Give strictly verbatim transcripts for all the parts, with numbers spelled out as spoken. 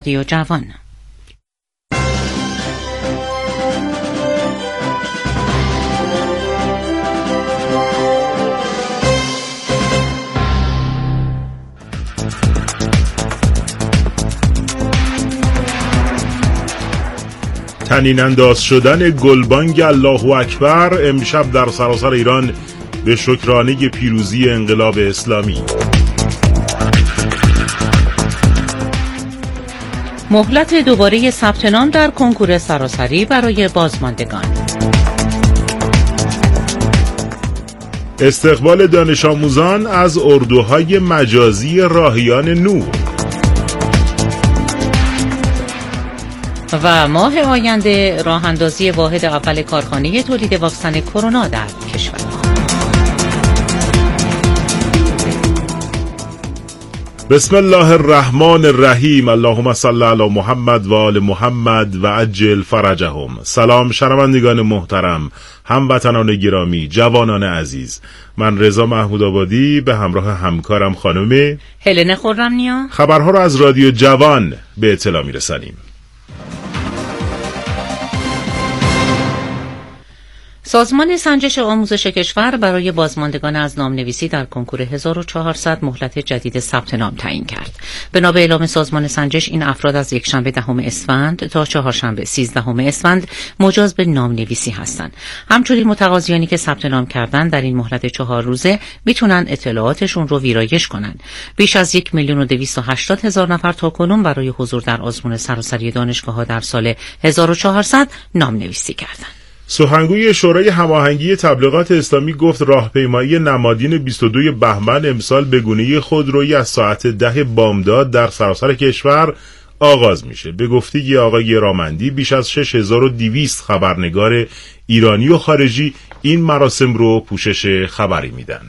رادیو جوان. طنین انداز شدن گلبانگ الله اکبر امشب در سراسر ایران به شکرانه پیروزی انقلاب اسلامی. مهلت دوباره ثبت نام در کنکور سراسری برای بازماندگان. استقبال دانش آموزان از اردوهای مجازی راهیان نور. و ماه آینده راه اندازی واحد اول کارخانه تولید واکسن کرونا در کشور. بسم الله الرحمن الرحیم. اللهم صل علی محمد و آل محمد و عجل فرجهم. سلام شنوندگان محترم، هموطنان گرامی، جوانان عزیز. من رضا محمود آبادی به همراه همکارم خانم هلن خرمنیا خبرها را از رادیو جوان به اطلاع میرسانیم. سازمان سنجش آموزش کشور برای بازماندگان از نامنویسی در کنکور هزار و چهارصد مهلت جدید ثبت نام تعیین کرد. بنا به اعلام سازمان سنجش این افراد از یکشنبه دهم اسفند تا چهارشنبه سیزدهم اسفند مجاز به نامنویسی هستند. همچنین متقاضیانی که ثبت نام کردن در این مهلت چهار روزه میتونن اطلاعاتشون رو ویرایش کنن. بیش از یک میلیون و دویست و هشتاد هزار نفر تاکنون برای حضور در آزمون سراسری دانشگاه‌ها در سال هزار و چهارصد نامنویسی کردند. سخنگوی شورای هماهنگی تبلیغات اسلامی گفت راهپیمایی نمادین بیست و دوم بهمن امسال به گونه خودرویی از ساعت ده بامداد در سراسر کشور آغاز میشه. به گفته آقای رامندی بیش از شش هزار و دویست خبرنگار ایرانی و خارجی این مراسم رو پوشش خبری میدن.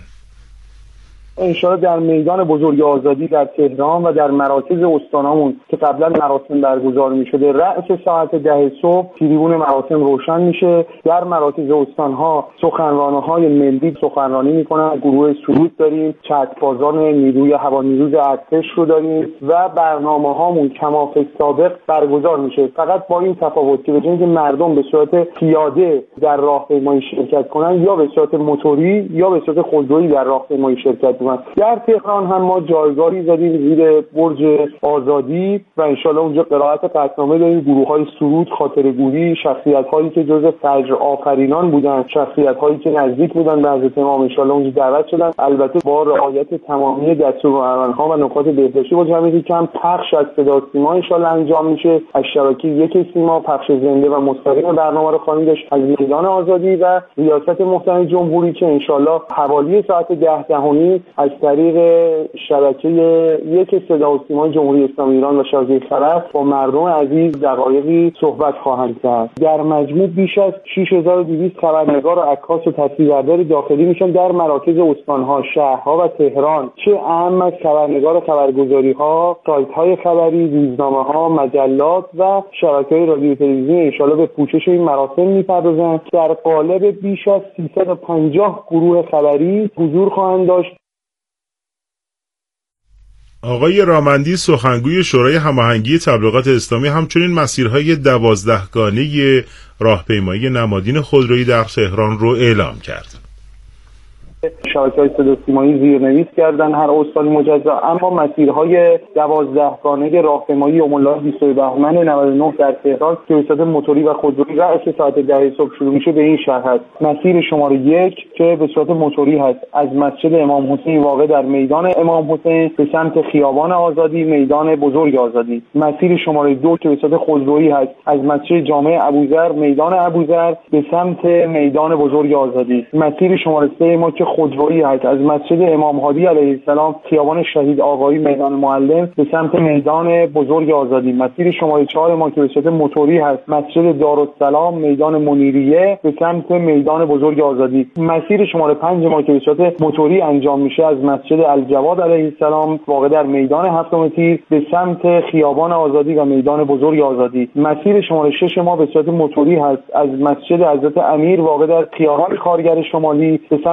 انشاءالله در میدان بزرگ آزادی در تهران و در مراکز استانامون که قبلا مراسم برگزار می‌شده رأس ساعت ده صبح تریبون مراسم روشن میشه. در مراکز استانها سخنران‌های ملی سخنرانی میکنن، گروه سرود داریم، چتربازان نیروی هوانیروز ارتش رو داریم و برنامه‌هامون کمافه سابق برگزار میشه. فقط با این تفاوت که به جای اینکه مردم به صورت پیاده در راهپیمایی شرکت کنن یا به صورت موتوری یا به صورت خودرویی در راهپیمایی شرکت کنن. در تهران هم ما جایگاهی زدیم زیر برج آزادی و انشالله اونجا قرائت قطعنامه داریم، گروه‌های سرود، خاطره‌گویی، شخصیت‌هایی که جزء فجر آفرینان بودن، شخصیت‌هایی که نزدیک بودن به حضرت امام انشالله اونجا دعوت شدن، البته با رعایت تمامی دستورالعمل‌ها و نکات بهداشتی. با جمعیتی کم پخش از صدا سیما انشالله انجام میشه. از شبکه یک سیما پخش زنده و مستقیم برنامه رو خواهیم داشت از میدان آزادی و ریاست محترم جمهوری که انشالله حوالی ساعت ده دهانی از طریق شبکه یک صدا و سیمای جمهوری اسلامی ایران و شبکه خرف با مردم عزیز دقایقی صحبت خواهند کرد. در مجموع بیش از شش هزار و دویست خبرنگار و عکاس و تصویربردار داخلی میشن در مراکز استانها، شهرها و تهران، چه اهم از خبرنگار و خبرگزاری‌ها، سایت‌های خبری، روزنامه‌ها، مجلات و شبکه‌های رادیو تلویزیونی انشالله به پوشش این مراسم می‌پردازند. در قالب بیش از سیصد و پنجاه گروه خبری حضور خواهند داشت. آقای رامندی سخنگوی شورای هماهنگی تبلیغات اسلامی همچنین مسیرهای دوازدهگانه راهپیمایی نمادین خودرویی در تهران رو اعلام کرد. شبکه‌های صدا سیمایی زیرنویس کردن هر استانی مجزا، اما مسیرهای دوازدهگانه راهپیمایی یوم الله بیست و دو بهمن نود و نه در تهران که به صورت موتوری و خودرویی رأس ساعت ده صبح شروع میشه به این شهر هست. مسیر شماره یک که به صورت موتوری هست از مسجد امام حسین واقع در میدان امام حسین به سمت خیابان آزادی، میدان بزرگ آزادی. مسیر شماره دو که به صورت خودرویی هست از مسجد جامع ابوذر، میدان ابوذر به سمت میدان بزرگ آزادی. مسیر شماره سه ما که خودرویی هست از مسجد امام هادی علیه السلام، خیابان شهید آقایی، میدان معلم به سمت میدان بزرگ آزادی. مسیر شماره چهار ما که به صورت موتوری هست مسجد دارالسلام، میدان منیریه به سمت میدان بزرگ آزادی. مسیر شماره پنج ما که به صورت موتوری انجام میشه از مسجد الجواد علیه السلام واقع در میدان هفتم تیر به سمت خیابان آزادی و میدان بزرگ آزادی. مسیر شماره شش ما به صورت موتوری هست از مسجد حضرت امیر واقع در خیابان کارگر شمالی به سمت خیابان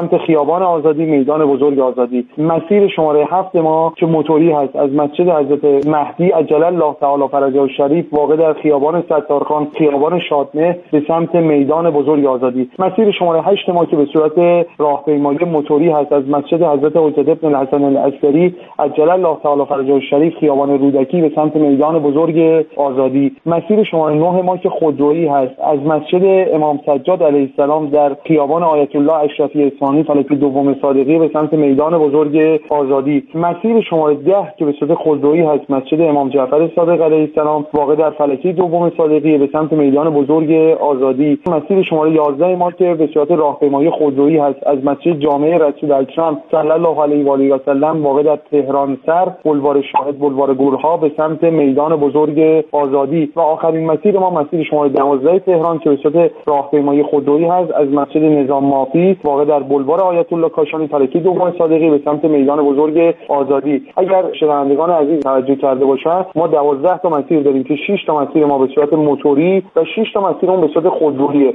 خیابان آزادی، میدان بزرگ آزادی. مسیر شماره هفت ما که موتوری هست از مسجد حضرت مهدی عجل الله تعالی فرجه الشریف واقع در خیابان ستارخان، خیابان شادمهر به سمت میدان بزرگ آزادی. مسیر شماره هشت ما که به صورت راهپیمایی موتوری هست از مسجد حضرت حجت بن الحسن العسکری عجل الله تعالی فرجه الشریف، خیابان رودکی به سمت میدان بزرگ آزادی. مسیر شماره نه ما که خودرویی هست از مسجد امام سجاد علیه السلام در خیابان آیت الله اشرفی اصفهانی فلک دوم صادقی به سمت میدان بزرگ آزادی. مسیر شماره ده که به صورت خودرویی هست مسجد امام جعفر صادق علیه السلام واقع در فلکی دوم صادقی به سمت میدان بزرگ آزادی. مسیر شماره یازده ما که به صورت راهپیمایی خودرویی هست از مسجد جامع رسول اکرم صلی الله علیه و آله و سلم واقع در تهران سر، بلوار شاهد، بلوار گورها به سمت میدان بزرگ آزادی. و آخرین مسیر ما مسیر شماره دوازده تهران که به صورت راهپیمایی خودرویی هست از مسجد نظام مافی واقع در بلوار آیت الله کاشانی فلکی دوم صادقی به سمت میدان بزرگ آزادی. اگر شنوندگان عزیز توجه کرده باشند ما دوازده تا مسیر داریم که شش تا مسیر ما به صورت موتوری و شش تا مسیر اون به صورت خودرویه.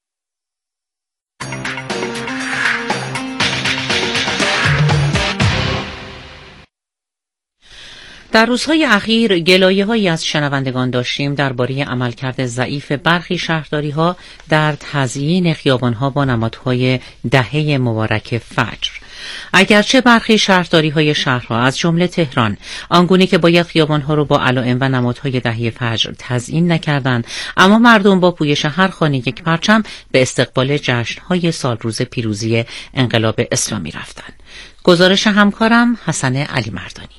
در روزهای اخیر گلایه‌هایی از شنوندگان داشتیم درباره عملکرد ضعیف برخی شهرداری‌ها در تزیین خیابان‌ها با نمادهای دهه مبارک فجر. اگرچه برخی شهرداری‌های شهرها از جمله تهران آنگونه که باید خیابان‌ها را با علائم و نمادهای دهه فجر تزیین نکردند، اما مردم با پویش هر خانه یک پرچم به استقبال جشن‌های سالروز پیروزی انقلاب اسلامی رفتند. گزارش همکارم حسن علی مردانی.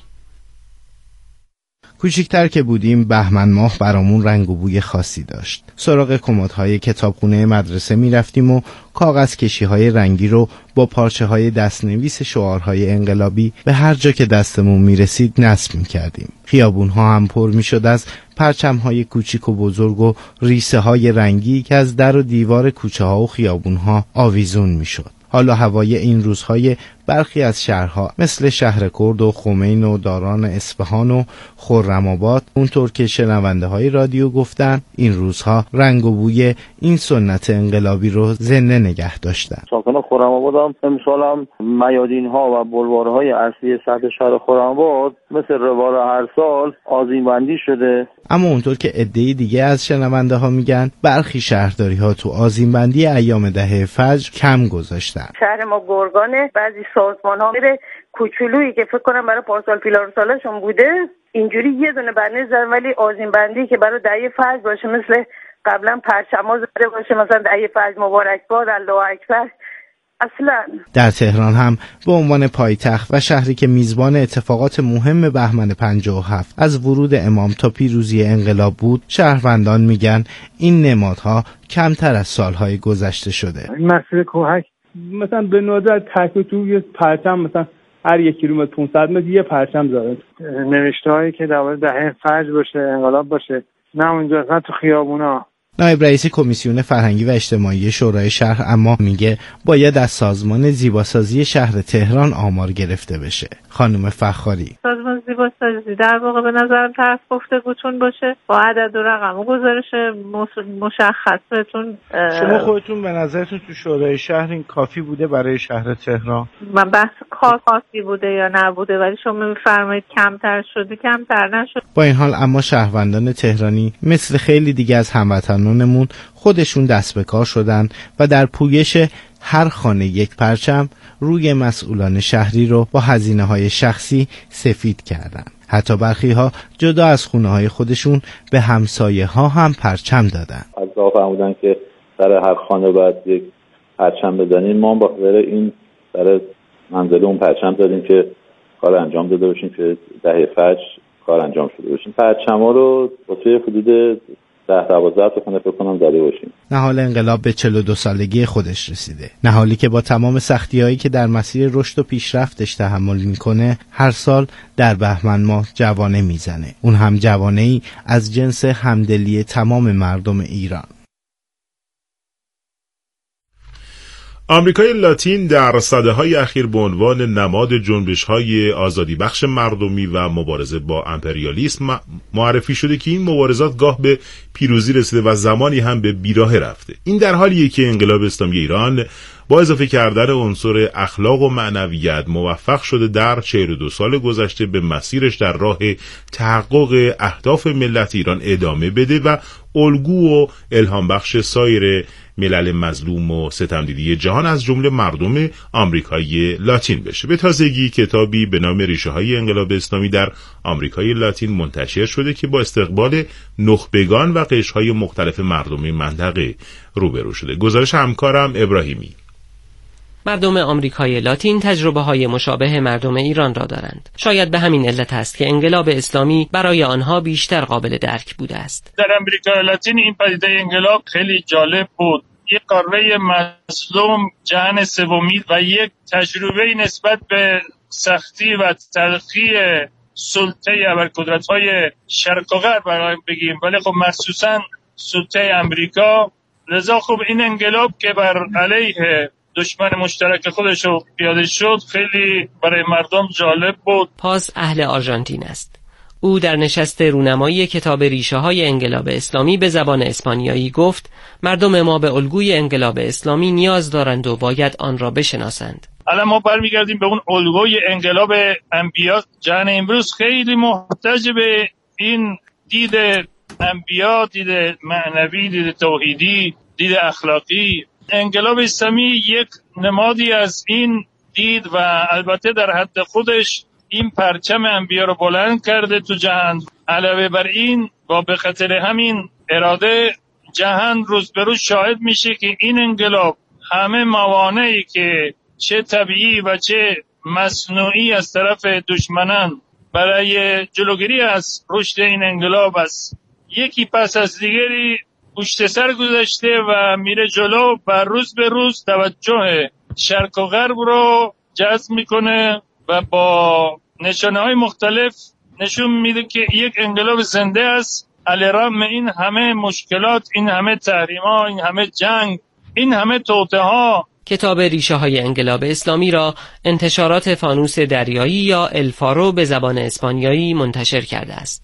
کوچکتر که بودیم بهمن ماه برامون رنگ و بوی خاصی داشت. سراغ کمدهای کتابخونه مدرسه می رفتیم و کاغذ کشی‌های رنگی رو با پارچه‌های دستنویس شعارهای انقلابی به هر جا که دستمون می رسید نصب می کردیم. خیابون‌ها هم پر می شد از پرچم‌های کوچیک و بزرگ و ریسه‌های رنگی که از در و دیوار کوچه‌ها و خیابون‌ها آویزون می شد. حالا هوای این روزهای برخی از شهرها مثل شهر کرد و خمین و داران اصفهان و خرم‌آباد اونطور که شنونده های رادیو گفتن این روزها رنگ و بوی این سنت انقلابی رو زنده نگه داشتن. ساکن خرم‌آباد هم امسال هم میادین ها و بلوارهای اصلی سطح شهر خرم‌آباد مثل روال هر سال آذین بندی شده. اما اونطور که عده‌ای دیگه از شنونده ها میگن برخی شهرداری ها تو آذین بندی ایام دهه فجر کم گذاشتن. شهر ما گرگانه، بعضی سازمان ها میره کوچولویی که فکر کنم برای پارسال پیلار سالشون بوده اینجوری یه دونه برنامه زدن، ولی آذین بندی که برای دهه فجر باشه مثل قبلا پرچما زده باشه مثلا دهه فجر مبارک باد الله اکبر اصلا. در تهران هم به عنوان پایتخت و شهری که میزبان اتفاقات مهم بهمن پنجاه و هفت از ورود امام تا پیروزی انقلاب بود، شهروندان میگن این نمادها کمتر از سالهای گذشته شده. این مسیر کوهک مثلا به ندرت تک تو یه پرچم مثلا هر یک کیلومتر پانصد متر یه پرچم زده، نوشته‌هایی که در دهه فجر باشه انقلاب باشه نه اونجا نه تو خیابونا. نایب رئیس کمیسیون فرهنگی و اجتماعی شورای شهر اما میگه باید از سازمان زیباسازی شهر تهران آمار گرفته بشه. خانم فخاری: سازمان زیباسازی در واقع به نظرم طرف گفتگوتون باشه با عدد و رقم و گزارش مشخص بهتون. شما خودتون به نظرتون تو شورای شهر این کافی بوده برای شهر تهران؟ من بحث کافی بوده یا نبوده، ولی شما میفرمایید کمتر شده کمتر نشد. با این حال اما شهروندان تهرانی مثل خیلی دیگه از هموطنان نمون خودشون دست به کار شدن و در پویش هر خانه یک پرچم روی مسئولان شهری رو با هزینه های شخصی سفید کردن. حتی برخی ها جدا از خونه های خودشون به همسایه ها هم پرچم دادن. از راه فرمودن که در هر خانه باید یک پرچم بزنیم. ما با خاطر این برای منزل اون پرچم دادیم که کار انجام داده باشیم که دهه فجر کار انجام شده باشیم. پرچم ها رو واسه حدود ده دوازده تا خونه فکر کنم زده باشیم. نهال انقلاب به چهل و دو سالگی خودش رسیده. نهالی که با تمام سختی‌هایی که در مسیر رشد و پیشرفتش تحمل میکنه هر سال در بهمن ماه جوانه میزنه. اون هم جوانه‌ای از جنس همدلی تمام مردم ایران. آمریکای لاتین در سده‌های اخیر به عنوان نماد جنبش‌های آزادی بخش مردمی و مبارزه با امپریالیسم معرفی شده که این مبارزات گاه به پیروزی رسیده و زمانی هم به بیراهه رفته. این در حالیه که انقلاب اسلامی ایران با اضافه کردن عنصر اخلاق و معنویت موفق شده در چهل و دو سال گذشته به مسیرش در راه تحقق اهداف ملت ایران ادامه بده و الگو و الهام بخش سایر ملل مظلوم و ستمدیدی جهان از جمله مردم آمریکای لاتین بشه. به تازگی کتابی به نام ریشه های انقلاب اسلامی در آمریکای لاتین منتشر شده که با استقبال نخبگان و قشرهای مختلف مردم منطقه روبرو شده. گزارش همکارم ابراهیمی. مردم آمریکای لاتین تجربه های مشابه مردم ایران را دارند. شاید به همین علت است که انقلاب اسلامی برای آنها بیشتر قابل درک بوده است. در آمریکای لاتین این پدیده انقلاب خیلی جالب بود. یک قاره مظلوم جهان سومی و یک تجربه نسبت به سختی و تلخی سلطه ابرقدرت‌های شرق و غرب برای بگیم، ولی خب مخصوصا سلطه آمریکا. لذا خب این انقلاب که بر علیه دشمن مشترک خودش رو پیاده شد خیلی برای مردم جالب بود. پاز اهل آرژانتین است. او در نشست رونمایی کتاب ریشه های انقلاب اسلامی به زبان اسپانیایی گفت مردم ما به الگوی انقلاب اسلامی نیاز دارند و باید آن را بشناسند. الان ما برمیگردیم به اون الگوی انقلاب انبیا. جهان امروز خیلی محتاج به این دید انبیا، دید معنوی، دید توحیدی، دید اخلاقی. انقلاب اسلامی یک نمادی از این دید و البته در حد خودش این پرچم انبیا رو بلند کرده تو جهان. علاوه بر این با به خاطر همین اراده جهان روز به روز شاهد میشه که این انقلاب همه موانعی که چه طبیعی و چه مصنوعی از طرف دشمنان برای جلوگیری از رشد این انقلاب است، یکی پس از دیگری پشت سر گذاشته و میره جلو و روز به روز توجه شرق و غرب رو جذب میکنه و با نشانه‌های مختلف نشون میده که یک انقلاب زنده است علیرغم این همه مشکلات، این همه تحریم‌ها، این همه جنگ، این همه توطئه‌ها. کتاب ریشه های انقلاب اسلامی را انتشارات فانوس دریایی یا الفارو به زبان اسپانیایی منتشر کرده است.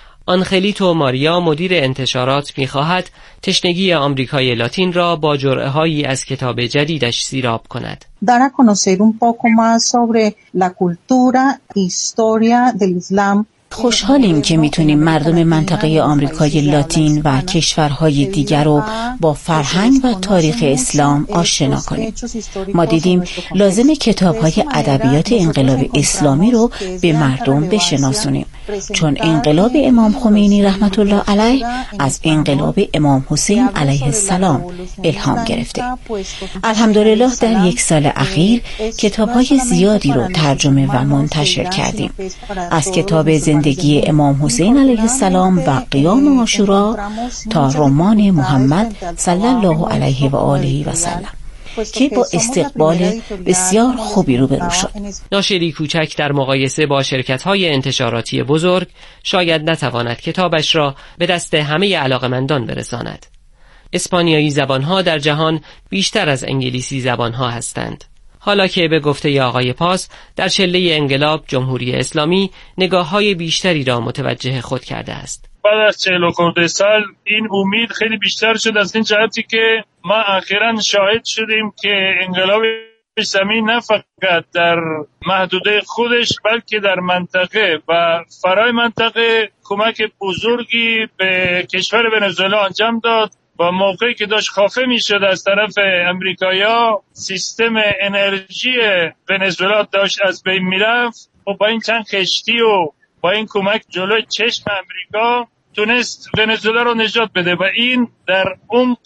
آنخلیتو ماریا مدیر انتشارات می‌خواهد تشنگی آمریکای لاتین را با جرعه‌هایی از کتاب جدیدش سیراب کند. dar a conocer un poco más sobre la cultura, historia del Islam. خوشحالیم که میتونیم مردم منطقه آمریکای لاتین و کشورهای دیگر رو با فرهنگ و تاریخ اسلام آشنا کنیم. ما دیدیم لازم کتاب‌های ادبیات انقلاب اسلامی رو به مردم بشناسونیم، چون انقلاب امام خمینی رحمت الله علیه از انقلاب امام حسین علیه السلام الهام گرفته. الحمدلله در یک سال اخیر کتاب‌های زیادی رو ترجمه و منتشر کردیم، از کتاب زندگی امام حسین علیه السلام و قیام عاشورا تا رمان محمد صلی الله علیه و آله و سلم که با استقبال بسیار خوبی روبرو شد. ناشری کوچک در مقایسه با شرکت‌های انتشاراتی بزرگ شاید نتواند کتابش را به دست همه علاقمندان برساند. اسپانیایی زبانها در جهان بیشتر از انگلیسی زبانها هستند. حالا که به گفته آقای پاس در چله انقلاب جمهوری اسلامی نگاه‌های بیشتری را متوجه خود کرده است. بعد از چهل و خورده سال این امید خیلی بیشتر شد از این جهتی که ما اخیراً شاهد شدیم که انقلاب اسلامی نه فقط در محدوده خودش بلکه در منطقه و فرای منطقه کمک بزرگی به کشور ونزوئلا انجام داد. با موقعی که داشت خافه می شد از طرف امریکایا، سیستم انرژی ونزوئلا داشت از بین می رفت و با این چند کشتی و با این کمک جلوی چشم امریکا تونست ونزوئلا رو نجات بده و این در عمق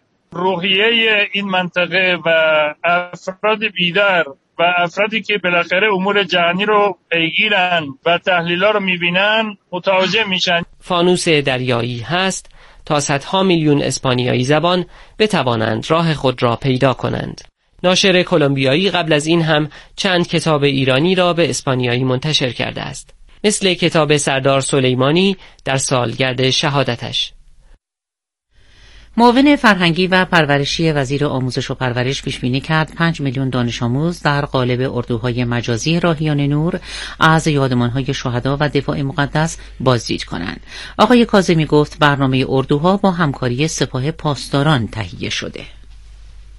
روحیه این منطقه و افراد بیدار و افرادی که بالاخره امور جهانی رو پیگیرن و تحلیل‌ها رو می‌بینن متوجه میشن. فانوس دریایی هست تا صدها میلیون اسپانیایی زبان بتوانند راه خود را پیدا کنند. ناشر کلمبیایی قبل از این هم چند کتاب ایرانی را به اسپانیایی منتشر کرده است، مثل کتاب سردار سلیمانی در سالگرد شهادتش. معاون فرهنگی و پرورشی وزیر آموزش و پرورش پیش‌بینی کرد پنج میلیون دانش آموز در قالب اردوهای مجازی راهیان نور از یادمان‌های شهدا و دفاع مقدس بازدید کنند. آقای کاظمی گفت برنامه اردوها با همکاری سپاه پاسداران تهیه شده.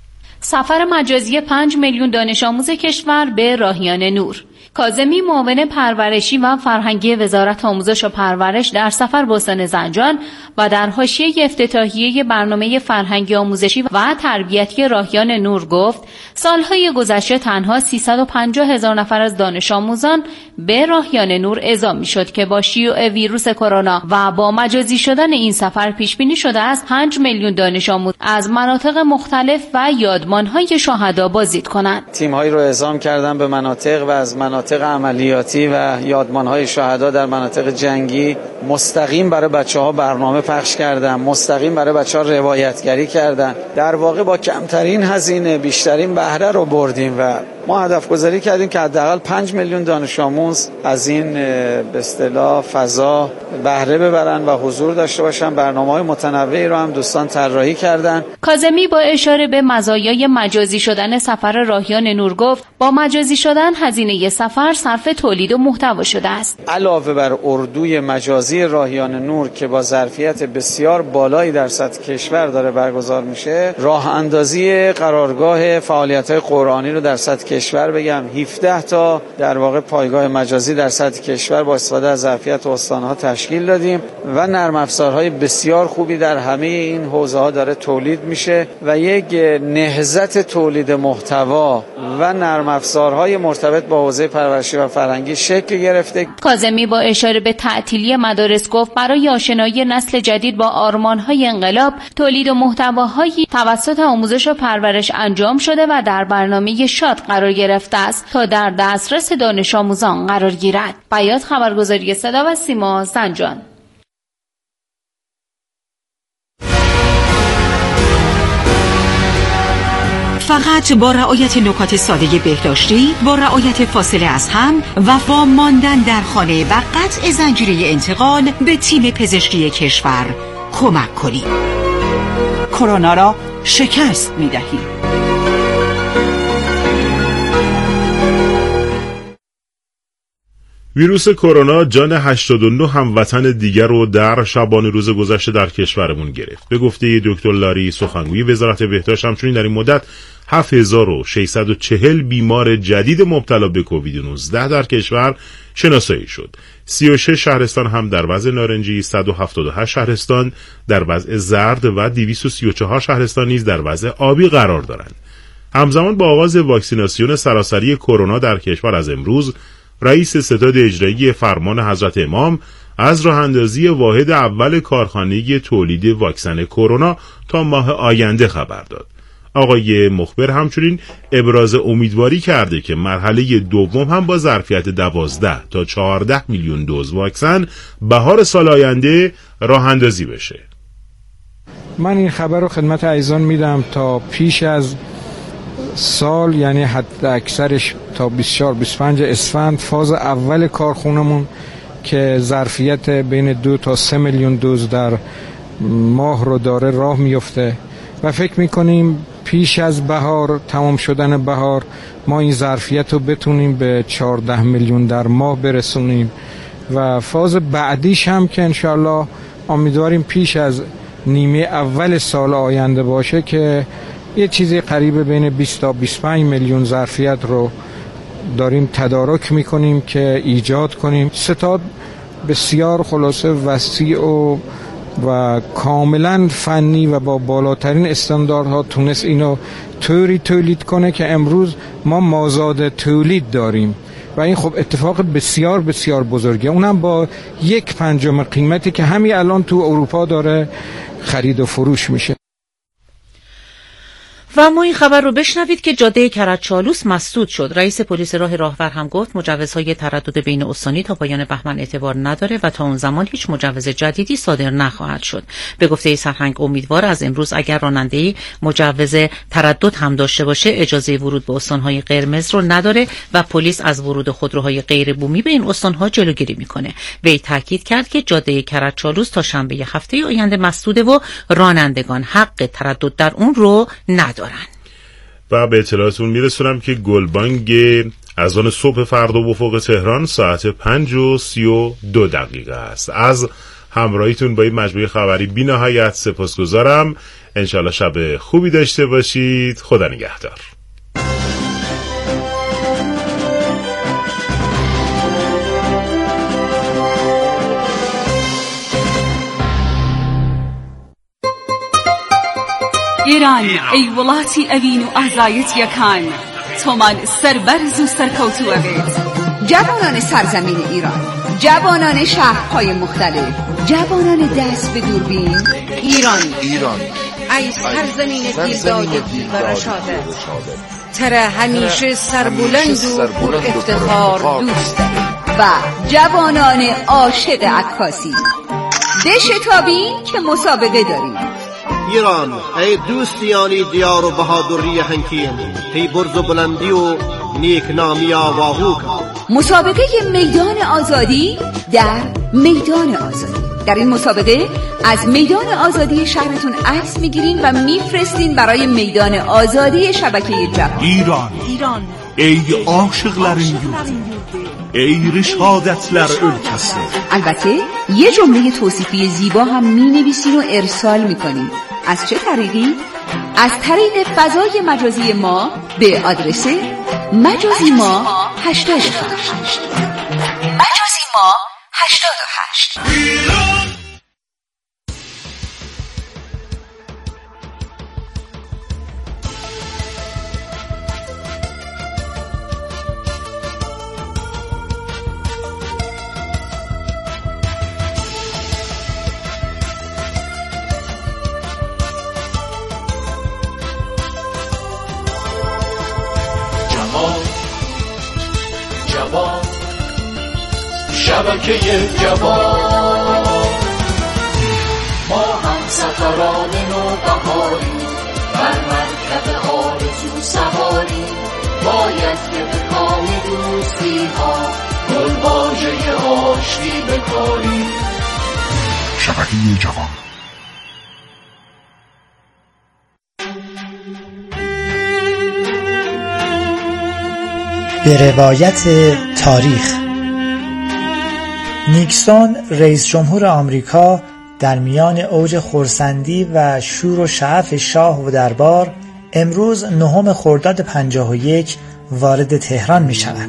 سفر مجازی پنج میلیون دانش آموز کشور به راهیان نور. کاظمی معاون پرورشی و فرهنگی وزارت آموزش و پرورش در سفر به استان زنجان و در حاشیه افتتاحیه برنامه فرهنگی آموزشی و تربیتی راهیان نور گفت سالهای گذشته تنها سیصد و پنجاه هزار نفر از دانش آموزان به راهیان نور اعزام شد که با شیوع ویروس کرونا و با مجازی شدن این سفر پیش بینی شده است پنج میلیون دانش آموز از مناطق مختلف و یادمانهای شهدا بازدید کنند. تیم‌هایی رو اعزام کردن به مناطق و از مناطق عملیاتی و یادمانهای شهدا در مناطق جنگی مستقیم برای بچه‌ها برنامه پخش کردن، مستقیم برای بچه‌ها روایتگری کردن. در واقع با کمترین هزینه بیشترین بهره رو بردیم و ما هدف گذاری کردیم که حداقل پنج میلیون دانش آموز از این به اصطلاح فضا بهره ببرن و حضور داشته باشن. برنامه‌های متنوعی رو هم دوستان طراحی کردن. کاظمی با اشاره به مزایای مجازی شدن سفر راهیان نور گفت با مجازی شدن هزینه سفر صرف تولید و محتوا شده است. علاوه بر اردوی مجازی راهیان نور که با ظرفیت بسیار بالایی در سطح کشور داره برگزار میشه، راه اندازی قرارگاه فعالیت‌های قرآنی رو در سطح کشور بگم هفده تا در واقع پایگاه مجازی در سطح کشور با استفاده از ظرفیت استان‌ها تشکیل دادیم و نرم افزارهای بسیار خوبی در همه این حوزه‌ها داره تولید میشه و یک نهضت تولید محتوا و نرم افزارهای مرتبط با حوزه پرورشی و فرهنگی شکل گرفته. کاظمی با اشاره به تعطیلی مدارس گفت برای آشنایی نسل جدید با آرمان‌های انقلاب تولید و محتواهایی توسط آموزش و پرورش انجام شده و در برنامه شاد قرار گرفته است تا در دسترس دانش آموزان قرار گیرد. بیات خبرگزاری صدا و سیما زنجان. فقط با رعایت نکات ساده بهداشتی، با رعایت فاصله از هم و با ماندن در خانه و قطع زنجیره انتقال به تیم پزشکی کشور کمک کنید. کرونا را شکست می‌دهیم. ویروس کرونا جان هشتاد و نه هموطن دیگر رو در شبانه روز گذشته در کشورمون گرفت. به گفته دکتر لاری سخنگوی وزارت بهداشت همچنین در این مدت هفت هزار و ششصد و چهل بیمار جدید مبتلا به کووید نوزده در کشور شناسایی شد. سی و شش شهرستان هم در وضع نارنجی، صد و هفتاد و هشت شهرستان در وضع زرد و دویست و سی و چهار شهرستان نیز در وضع آبی قرار دارند. همزمان با آغاز واکسیناسیون سراسری کرونا در کشور از امروز، رئیس ستاد اجرایی فرمان حضرت امام از راه اندازی واحد اول کارخانه تولید واکسن کرونا تا ماه آینده خبر داد. آقای مخبر همچنین ابراز امیدواری کرده که مرحله دوم هم با ظرفیت دوازده تا چهارده میلیون دوز واکسن بهار سال آینده راه اندازی بشه. من این خبر رو خدمت عزیزان میدم تا پیش از سال، یعنی حد اکثرش تا بیست و چهار بیست و پنج اسفند فاز اول کارخونمون که ظرفیت بین دو تا سه میلیون دوز در ماه رو داره راه میفته و فکر میکنیم پیش از بهار، تمام شدن بهار، ما این ظرفیت رو بتونیم به چهارده میلیون در ماه برسونیم و فاز بعدیش هم که انشالله امیدواریم پیش از نیمه اول سال آینده باشه که یه چیزی قریب بین بیست تا بیست و پنج میلیون ظرفیت رو داریم تدارک میکنیم که ایجاد کنیم. ستاد بسیار خلاصه وسیع و و کاملا فنی و با بالاترین استانداردها تونست اینو طوری تولید کنه که امروز ما مازاد تولید داریم و این خب اتفاق بسیار بسیار بزرگه، اونم با یک پنجم قیمتی که همین الان تو اروپا داره خرید و فروش میشه. و ما این خبر رو بشنوید که جاده کرج-چالوس مسدود شد. رئیس پلیس راه راهور هم گفت مجوزهای تردد بین استانی تا پایان بهمن اعتبار نداره و تا اون زمان هیچ مجوز جدیدی صادر نخواهد شد. به گفته سرهنگ امیدوار از امروز اگر راننده‌ای مجوز تردد هم داشته باشه اجازه ورود به استانهای قرمز رو نداره و پلیس از ورود خودروهای غیر بومی به این استانها جلوگیری میکنه. وی تاکید کرد که جاده کرج-چالوس تا شنبه هفته آینده مسدوده و رانندگان حق تردد در اون رو ندارن. و به اطلاعاتون میرسونم که گلبانگ از آن صبح فردا افق تهران ساعت پنج و سی و دو دقیقه است. از همراهیتون با این مجموعه خبری بی نهایت سپاسگزارم. انشالله شب خوبی داشته باشید. خدا نگهدار. ایران ای وڵاتی ئەوین و ئازایەتیەکان تۆمان سەربەرز و سەرکەوتووە بێت. جوانان سرزمین ایران، جوانان شهرهای مختلف، جوانان دست به دوربین، ایران ایران ای سرزمین دیلدادگی و رشادت، تره همیشه سربلند و پر افتخار دوست و جوانان عاشق عکاسی. دشتابین که مسابقه داریم. ایران ای دوستیانی دیار و بهادری هنکین، ای برز و بلندی و نیک نامی آواهو کن. مسابقه میدان آزادی در میدان آزادی. در این مسابقه از میدان آزادی شهرتون عکس میگیرین و میفرستین برای میدان آزادی شبکه جهان. ایران ایران ey aşıqların yurdu, ey rişadətlər ölkəsi. البته یه جمله توصیفی زیبا هم می نویسین و ارسال می کنین. از چه طریقی؟ از طریق فضای مجازی ما به آدرس مجازی ما هشتاد و هشت. مجازی ما هشتاد و هشت. شبکه جوان ما هم سفران نوبهاری بر مرکب آرزو سواری باید که به کام دوستی ها گلواژه آشتی بکاری. شبکه جوان. به روایت تاریخ، نیکسون رئیس جمهور آمریکا در میان اوج خرسندی و شور و شعف شاه و دربار امروز نهم خرداد پنجاه و یک وارد تهران می شود.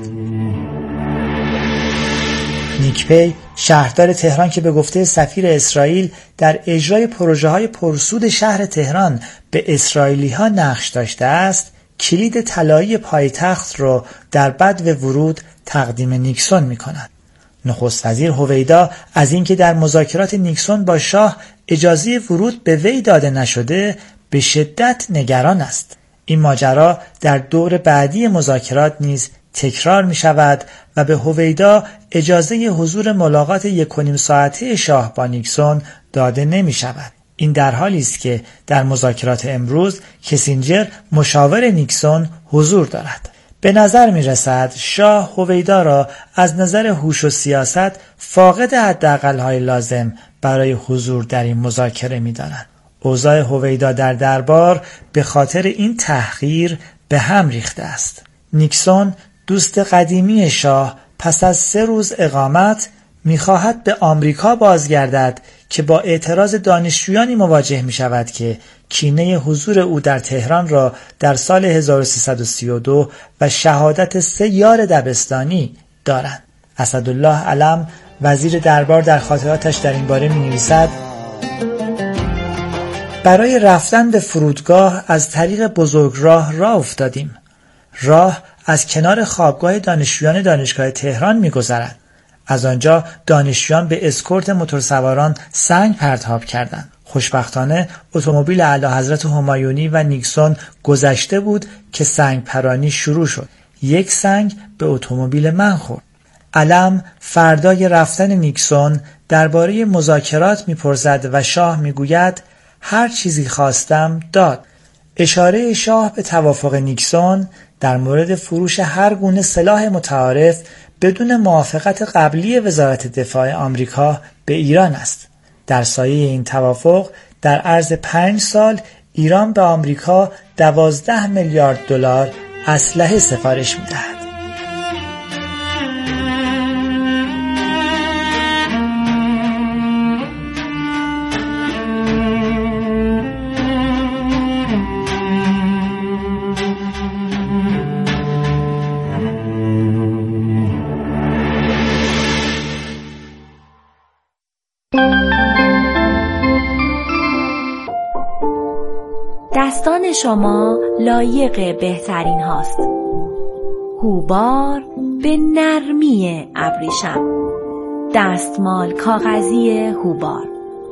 نیکپی شهردار تهران که به گفته سفیر اسرائیل در اجرای پروژه های پرسود شهر تهران به اسرائیلی ها نقش داشته است، کلید طلایی پایتخت را در بدو ورود تقدیم نیکسون می کند. نخست وزیر هویدا از اینکه در مذاکرات نیکسون با شاه اجازه ورود به وی داده نشده به شدت نگران است. این ماجرا در دور بعدی مذاکرات نیز تکرار می شود و به هویدا اجازه حضور ملاقات یک و نیم ساعته شاه با نیکسون داده نمی شود. این در حالی است که در مذاکرات امروز کسینجر مشاور نیکسون حضور دارد. به نظر می رسد شاه هویدا را از نظر هوش و سیاست فاقد حداقل‌های لازم برای حضور در این مذاکره می داند. اوضاع هویدا در دربار به خاطر این تحقیر به هم ریخته است. نیکسون دوست قدیمی شاه پس از سه روز اقامت می خواهد به آمریکا بازگردد که با اعتراض دانشجویانی مواجه می شود که کینه حضور او در تهران را در سال هزار و سیصد و سی و دو و شهادت سه یار دبستانی دارند. اسدالله علم وزیر دربار در خاطراتش در این باره می نویسد: برای رفتن به فرودگاه از طریق بزرگراه راه افتادیم. راه از کنار خوابگاه دانشجویان دانشگاه تهران می گذرد. از آنجا دانشجویان به اسکورت موتورسواران سنگ پرتاب کردند. خوشبختانه اتومبیل اعلیحضرت همایونی و نیکسون گذشته بود که سنگ پرانی شروع شد. یک سنگ به اتومبیل من خورد. علم فردای رفتن نیکسون درباره مذاکرات میپرسد و شاه میگوید هر چیزی خواستم داد. اشاره شاه به توافق نیکسون در مورد فروش هر گونه سلاح متعارف بدون موافقت قبلی وزارت دفاع آمریکا به ایران است. در سایه این توافق در عرض پنج سال ایران به آمریکا دوازده میلیارد دلار اسلحه سفارش می‌دهد. دستان شما لایق بهترین هاست. هوبار به نرمی ابریشم. دستمال کاغذی هوبار.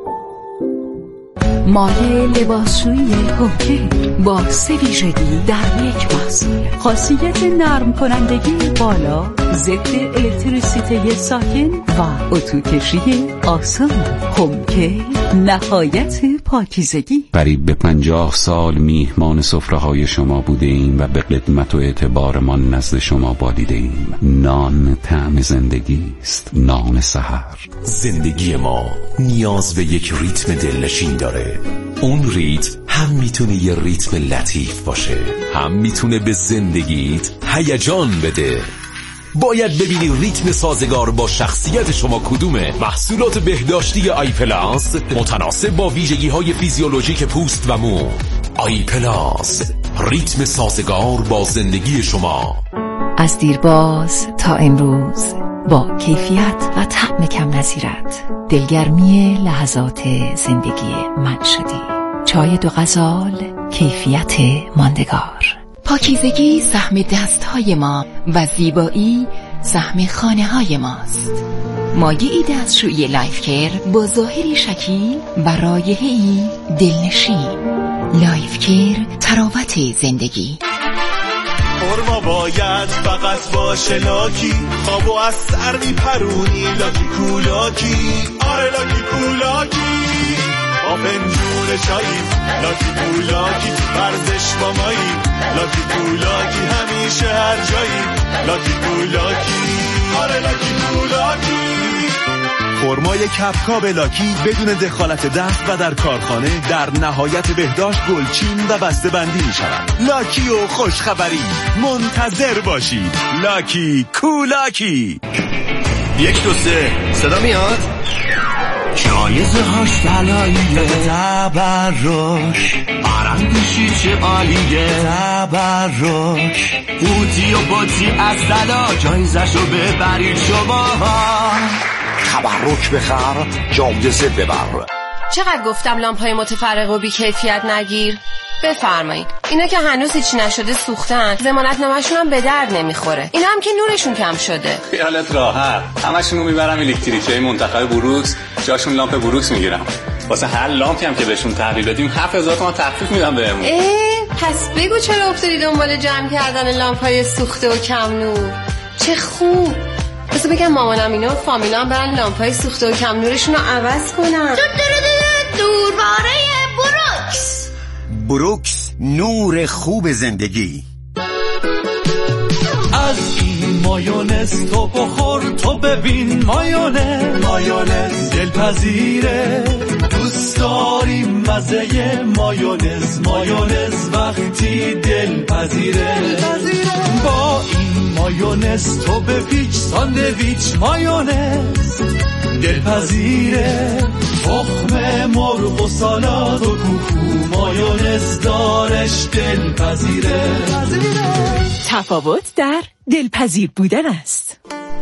مایع لباسشویی هوکه با سه ویژگی در یک محصول. خاصیت نرم کنندگی بالا، ضد الکتریسیته ساکن و اتوکشی آسان. هوکه نهایت پاکیزگی. قریب به پنجاه سال میهمان سفره‌های شما بوده ایم و به قدمت و اعتبارمان نزد شما بالیده ایم. نان طعم زندگی است، نان سحر. زندگی ما نیاز به یک ریتم دلنشین داره. اون ریتم هم میتونه یه ریتم لطیف باشه، هم میتونه به زندگیت هیجان بده. باید ببینی ریتم سازگار با شخصیت شما کدومه. محصولات بهداشتی آی پلاس متناسب با ویژگی‌های فیزیولوژیک پوست و مو. آی پلاس، ریتم سازگار با زندگی شما. از دیرباز تا امروز با کیفیت و طعم کم نظیرت دلگرمی لحظات زندگی من شدی. چای دو غزال، کیفیت ماندگار. پاکیزگی سهم دستهای ما و زیبایی سهم خانه های ماست. مایعی دستشویی لایف کیر با ظاهری شکیل و رایحه‌ای دلنشین. لایف کیر، تراوت زندگی. خورما باید فقط باشه لاکی، خوابو از سر میپرونی لاکی کولاکی. آره لاکی کولاکی، با پنجون چایی لاکی کولاکی. ورزش با مایی لاکی کولاکی، همیشه هر جایی لاکی کولاکی. آره لاکی کولاکی. فرمای کپکاب لاکی بدون دخالت دست و در کارخانه در نهایت بهداشت گلچین و بسته بندی می شود. لاکی و خوشخبری منتظر باشید. لاکی کولاکی. یک دو سه صدا میاد؟ جایزه هاش طلاییه، تبرک برندشی چه عالیه، تبرک قوطی و باطی از طلا، جایزه شو ببرید شما. تبرک بخر، جایزه ببر. چقدر گفتم لامپای متفرق و بی کیفیت نگیر؟ بفرمایید. اینا که هنوز هیچی نشده سوختن، ضمانت نامشون هم به درد نمیخوره. اینا هم که نورشون کم شده. خیالت راحت، همشون رو میبرم الکتریکیای منتخب بروکس، جاشون لامپ بروکس میگیرم. واسه هر لامپی هم که بهشون تحویل بدیم هفت هزار تومان تخفیف میدم بهمون. اه پس بگو چرا افتادی دنبال جمع کردن لامپای سوخته و کم نور؟ چه خوب. بس بگم مامانم اینا و فامیلام برن لامپای سوخته و کم نورشون رو عوض کنن. دورباره بروکس. بروکس، نور خوب زندگی. از این مایونز تو بخور تو ببین، مایونز مایونز دلپذیره. دوست داریم مزه مایونز، مایونز وقتی دلپذیره. با این مایونز تو بپیچ ساندویچ، مایونز دلپذیره. تخم مرغ و سالاد و کوکو، مایونز دارش دلپذیره. تفاوت در دلپذیر بودن است.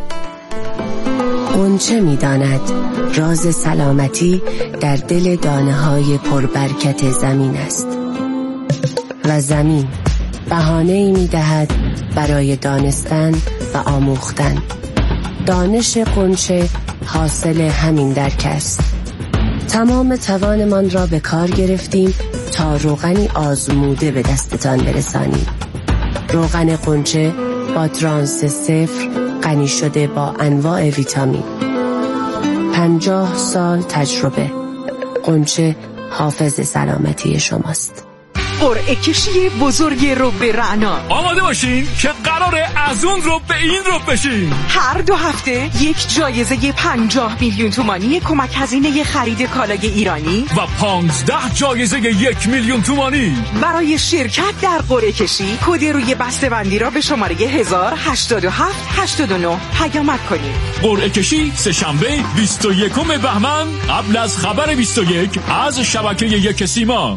غنچه می‌داند راز سلامتی در دل دانه‌های پربرکت زمین است و زمین بهانه‌ای می‌دهد برای دانستن و آموختن. دانش غنچه حاصل همین درک است. تمام توانمان را به کار گرفتیم تا روغنی آزموده به دستتان برسانیم. روغن غنچه با ترانس صفر غنی شده با انواع ویتامین. پنجاه سال تجربه. غنچه حافظ سلامتی شماست. قرعه کشی بزرگ رب رعنا. آماده باشین که قراره از اون رب به این رب بشین. هر دو هفته یک جایزه پنجاه میلیون تومانی کمک هزینه خرید کالای ایرانی و پانزده جایزه یک میلیون تومانی. برای شرکت در قرعه کشی کد روی بسته بندی را به شماره هزار و هشتاد و هفت هشتاد و نه پیامک کنید. قرعه کشی سه شنبه بیست و یکم بهمن قبل از خبر بیست و یک از شبکه یک سیما.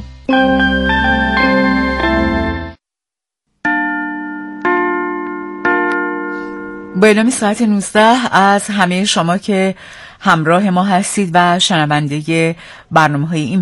با اعلام ساعت نوزده از همه شما که همراه ما هستید و شنونده برنامه‌های این